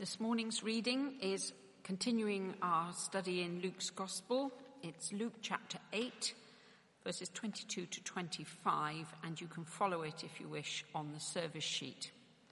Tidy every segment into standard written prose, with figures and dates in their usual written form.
This morning's reading is continuing our study in Luke's Gospel. It's Luke chapter 8, verses 22 to 25, and you can follow it if you wish on the service sheet.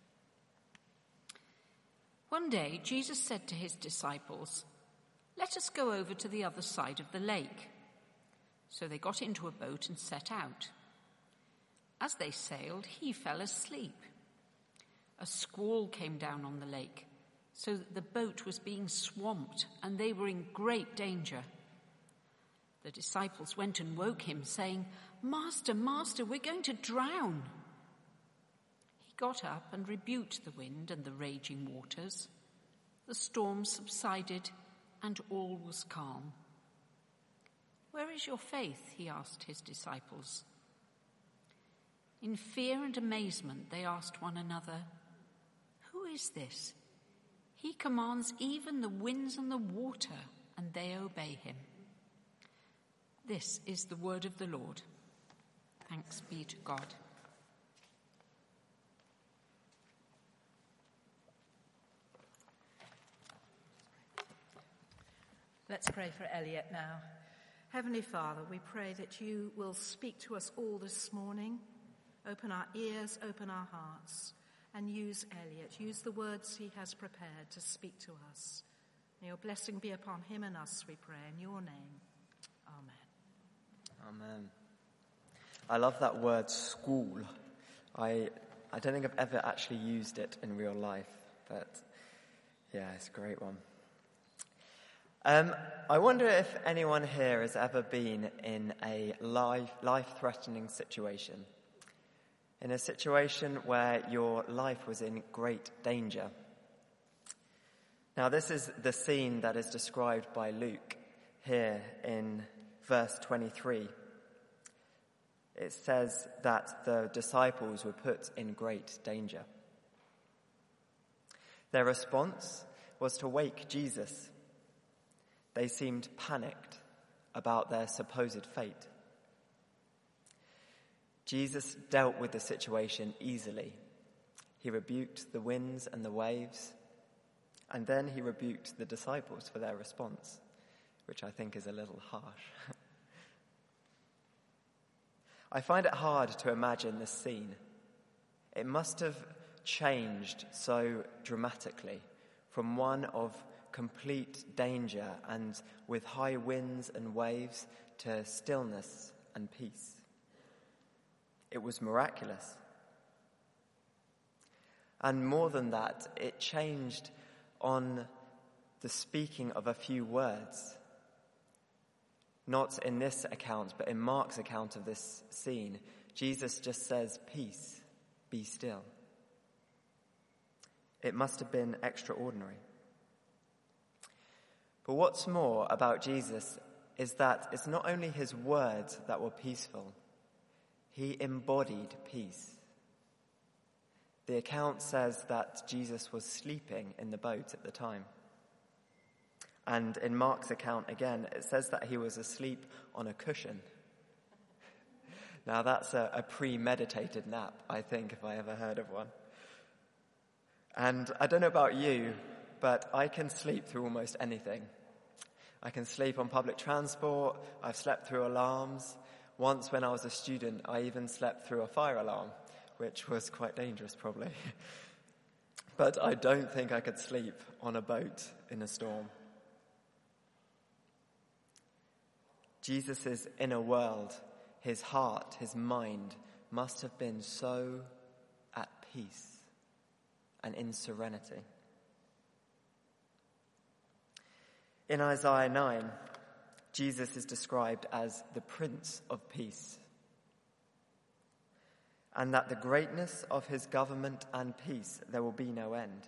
One day, Jesus said to his disciples, "Let us go over to the other side of the lake." So they got into a boat and set out. As they sailed, he fell asleep. A squall came down on the lake, so that the boat was being swamped, and they were in great danger. The disciples went and woke him, saying, "Master, Master, we're going to drown." He got up and rebuked the wind and the raging waters. The storm subsided, and all was calm. "Where is your faith?" he asked his disciples. In fear and amazement, they asked one another, "Who is this? He commands even the winds and the water, and they obey him." This is the word of the Lord. Thanks be to God. Let's pray for Elliot now. Heavenly Father, we pray that you will speak to us all this morning. Open our ears, open our hearts, and use Elliot. Use the words he has prepared to speak to us. May your blessing be upon him and us, we pray, in your name. Amen. Amen. I love that word, school. I don't think I've ever actually used it in real life, but yeah, it's a great one. I wonder if anyone here has ever been in a life-threatening situation. In a situation where your life was in great danger. Now, this is the scene that is described by Luke here in verse 23. It says that the disciples were put in great danger. Their response was to wake Jesus. They seemed panicked about their supposed fate. Jesus dealt with the situation easily. He rebuked the winds and the waves, and then he rebuked the disciples for their response, which I think is a little harsh. I find it hard to imagine this scene. It must have changed so dramatically from one of complete danger and with high winds and waves to stillness and peace. It was miraculous. And more than that, it changed on the speaking of a few words. Not in this account, but in Mark's account of this scene, Jesus just says, "Peace, be still." It must have been extraordinary. But what's more about Jesus is that it's not only his words that were peaceful. He embodied peace. The account says that Jesus was sleeping in the boat at the time. And in Mark's account again, it says that he was asleep on a cushion. Now that's a premeditated nap, I think, if I ever heard of one. And I don't know about you, but I can sleep through almost anything. I can sleep on public transport. I've slept through alarms. Once when I was a student, I even slept through a fire alarm, which was quite dangerous probably. But I don't think I could sleep on a boat in a storm. Jesus' inner world, his heart, his mind, must have been so at peace and in serenity. In Isaiah 9, Jesus is described as the Prince of Peace, and that the greatness of his government and peace there will be no end.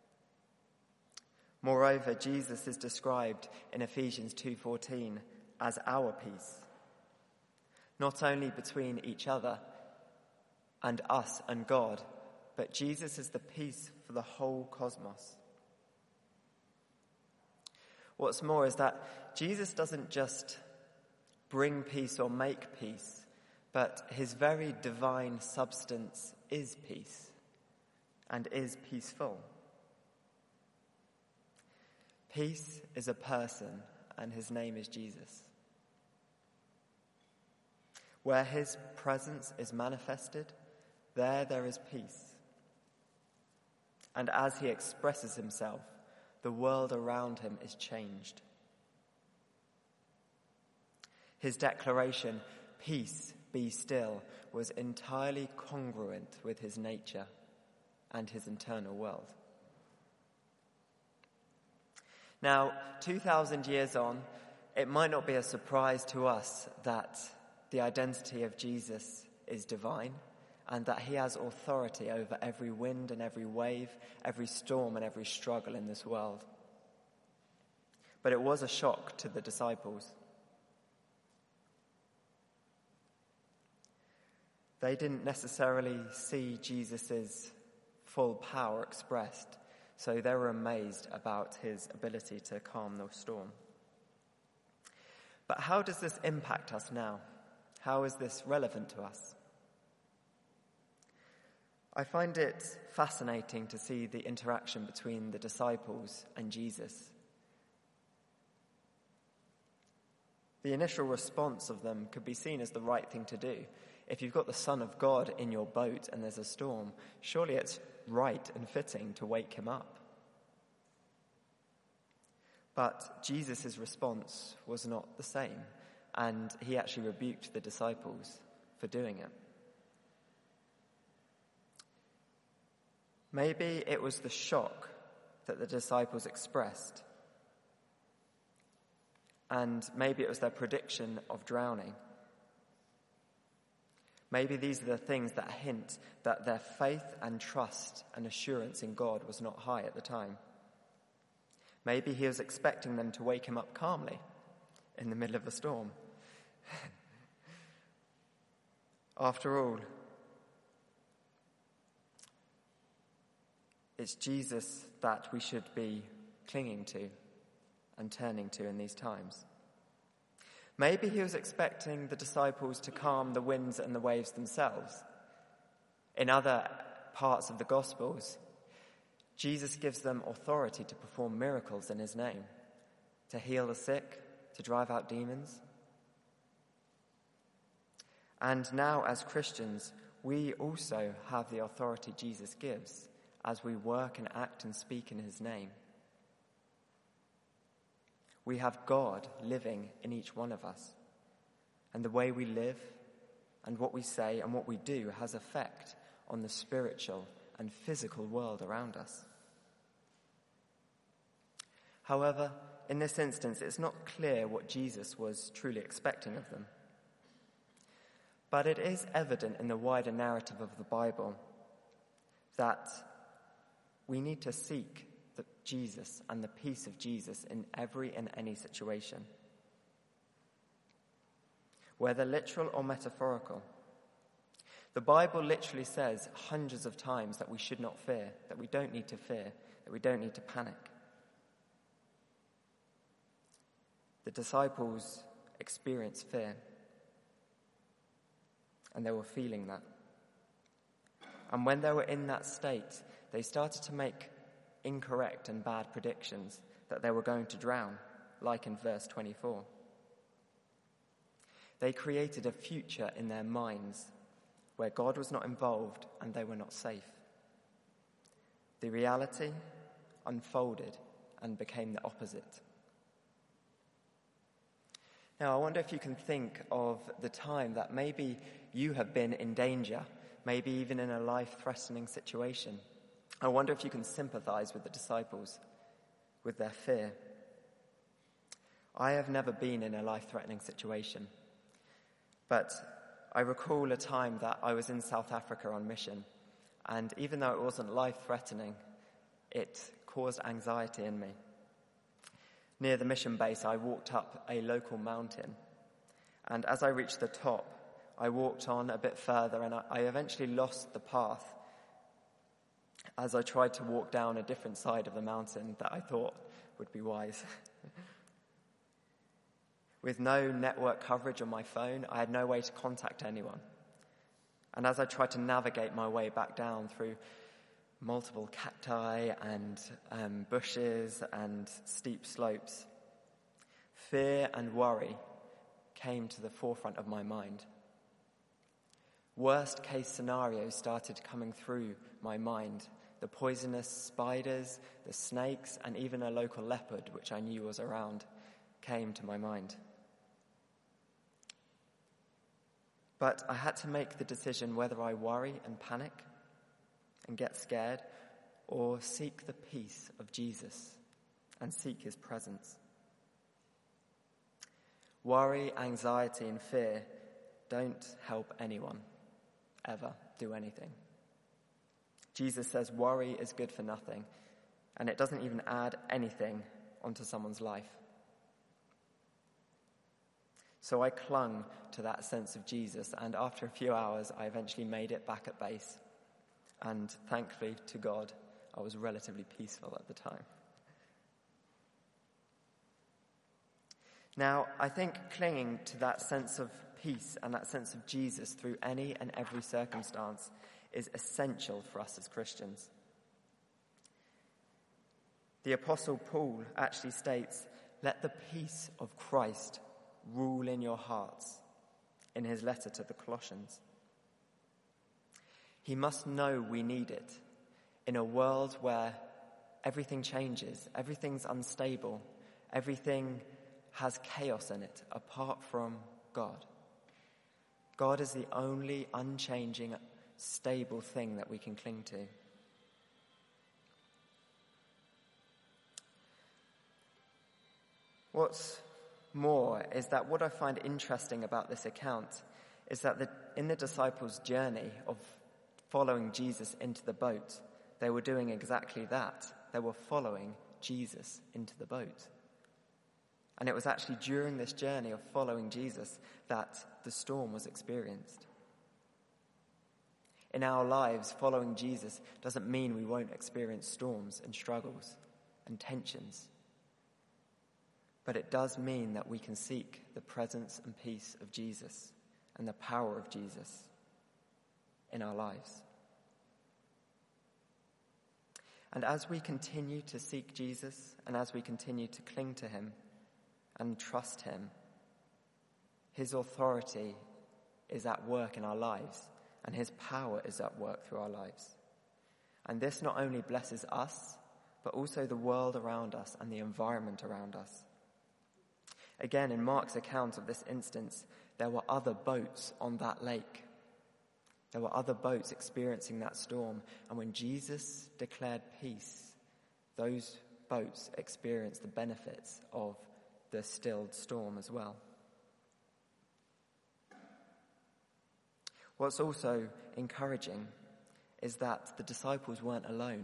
Moreover, Jesus is described in Ephesians 2:14 as our peace, not only between each other and us and God, but Jesus is the peace for the whole cosmos. What's more is that Jesus doesn't just bring peace or make peace, but his very divine substance is peace and is peaceful. Peace is a person, and his name is Jesus. Where his presence is manifested, there is peace. And as he expresses himself, the world around him is changed. His declaration, "Peace, be still," was entirely congruent with his nature and his internal world. Now, 2,000 years on, it might not be a surprise to us that the identity of Jesus is divine and that he has authority over every wind and every wave, every storm and every struggle in this world. But it was a shock to the disciples. They didn't necessarily see Jesus' full power expressed, so they were amazed about his ability to calm the storm. But how does this impact us now? How is this relevant to us? I find it fascinating to see the interaction between the disciples and Jesus. The initial response of them could be seen as the right thing to do. If you've got the Son of God in your boat and there's a storm, surely it's right and fitting to wake him up. But Jesus' response was not the same, and he actually rebuked the disciples for doing it. Maybe it was the shock that the disciples expressed, and maybe it was their prediction of drowning. Maybe these are the things that hint that their faith and trust and assurance in God was not high at the time. Maybe he was expecting them to wake him up calmly in the middle of the storm. After all, it's Jesus that we should be clinging to and turning to in these times. Maybe he was expecting the disciples to calm the winds and the waves themselves. In other parts of the Gospels, Jesus gives them authority to perform miracles in his name, to heal the sick, to drive out demons. And now, as Christians, we also have the authority Jesus gives as we work and act and speak in his name. We have God living in each one of us, and the way we live and what we say and what we do has effect on the spiritual and physical world around us. However, in this instance, it's not clear what Jesus was truly expecting of them. But it is evident in the wider narrative of the Bible that we need to seek Jesus and the peace of Jesus in every and any situation. Whether literal or metaphorical, the Bible literally says hundreds of times that we should not fear, that we don't need to fear, that we don't need to panic. The disciples experienced fear, and they were feeling that. And when they were in that state, they started to make incorrect and bad predictions that they were going to drown, like in verse 24. They created a future in their minds where God was not involved and they were not safe. The reality unfolded and became the opposite. Now, I wonder if you can think of the time that maybe you have been in danger, maybe even in a life-threatening situation. I wonder if you can sympathize with the disciples, with their fear. I have never been in a life-threatening situation, but I recall a time that I was in South Africa on mission, and even though it wasn't life-threatening, it caused anxiety in me. Near the mission base, I walked up a local mountain, and as I reached the top, I walked on a bit further, and I eventually lost the path as I tried to walk down a different side of the mountain that I thought would be wise. With no network coverage on my phone, I had no way to contact anyone. And as I tried to navigate my way back down through multiple cacti and bushes and steep slopes, fear and worry came to the forefront of my mind. Worst case scenarios started coming through my mind. The poisonous spiders, the snakes, and even a local leopard, which I knew was around, came to my mind. But I had to make the decision whether I worry and panic and get scared, or seek the peace of Jesus and seek his presence. Worry, anxiety, and fear don't help anyone ever do anything. Jesus says worry is good for nothing, and it doesn't even add anything onto someone's life. So I clung to that sense of Jesus, and after a few hours, I eventually made it back at base. And thankfully to God, I was relatively peaceful at the time. Now, I think clinging to that sense of peace and that sense of Jesus through any and every circumstance is essential for us as Christians. The Apostle Paul actually states, "Let the peace of Christ rule in your hearts," in his letter to the Colossians. He must know we need it in a world where everything changes, everything's unstable, everything has chaos in it apart from God. God is the only unchanging, stable thing that we can cling to. What's more is that what I find interesting about this account is that in the disciples' journey of following Jesus into the boat, they were doing exactly that. They were following Jesus into the boat. And it was actually during this journey of following Jesus that the storm was experienced. In our lives, following Jesus doesn't mean we won't experience storms and struggles and tensions. But it does mean that we can seek the presence and peace of Jesus and the power of Jesus in our lives. And as we continue to seek Jesus and as we continue to cling to him and trust him, his authority is at work in our lives and his power is at work through our lives. And this not only blesses us, but also the world around us and the environment around us. Again, in Mark's account of this instance, there were other boats on that lake. There were other boats experiencing that storm. And when Jesus declared peace, those boats experienced the benefits of the stilled storm as well. What's also encouraging is that the disciples weren't alone.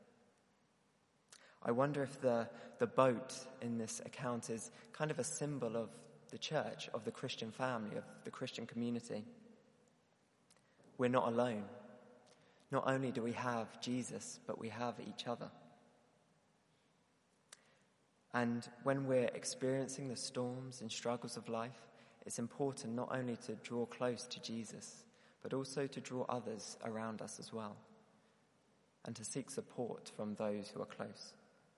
I wonder if the boat in this account is kind of a symbol of the church, of the Christian family, of the Christian community. We're not alone. Not only do we have Jesus, but we have each other. And when we're experiencing the storms and struggles of life, it's important not only to draw close to Jesus, but also to draw others around us as well, and to seek support from those who are close.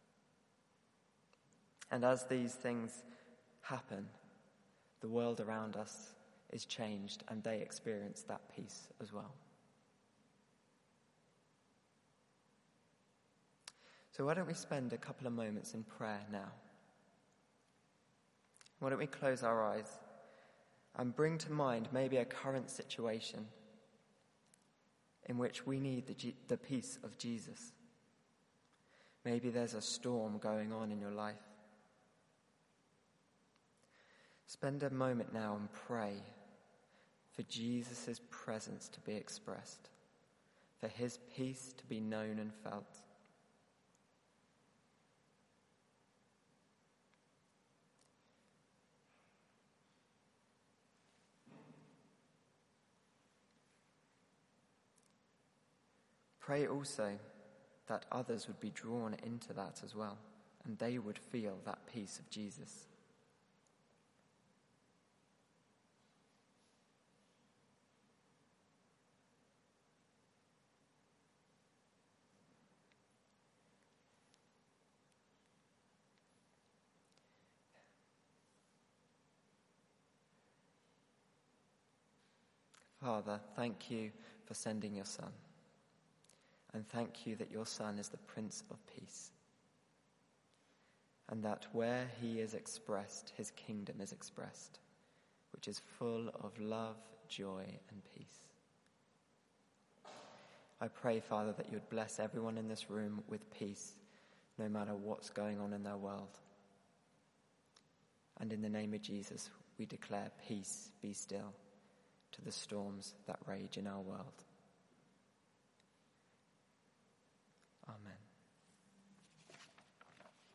And as these things happen, the world around us is changed and they experience that peace as well. So why don't we spend a couple of moments in prayer now? Why don't we close our eyes and bring to mind maybe a current situation in which we need the peace of Jesus. Maybe there's a storm going on in your life. Spend a moment now and pray for Jesus' presence to be expressed, for his peace to be known and felt. Pray also that others would be drawn into that as well, and they would feel that peace of Jesus. Father, thank you for sending your Son. And thank you that your Son is the Prince of Peace. And that where he is expressed, his kingdom is expressed, which is full of love, joy, and peace. I pray, Father, that you would bless everyone in this room with peace, no matter what's going on in their world. And in the name of Jesus, we declare peace, be still, to the storms that rage in our world. Amen.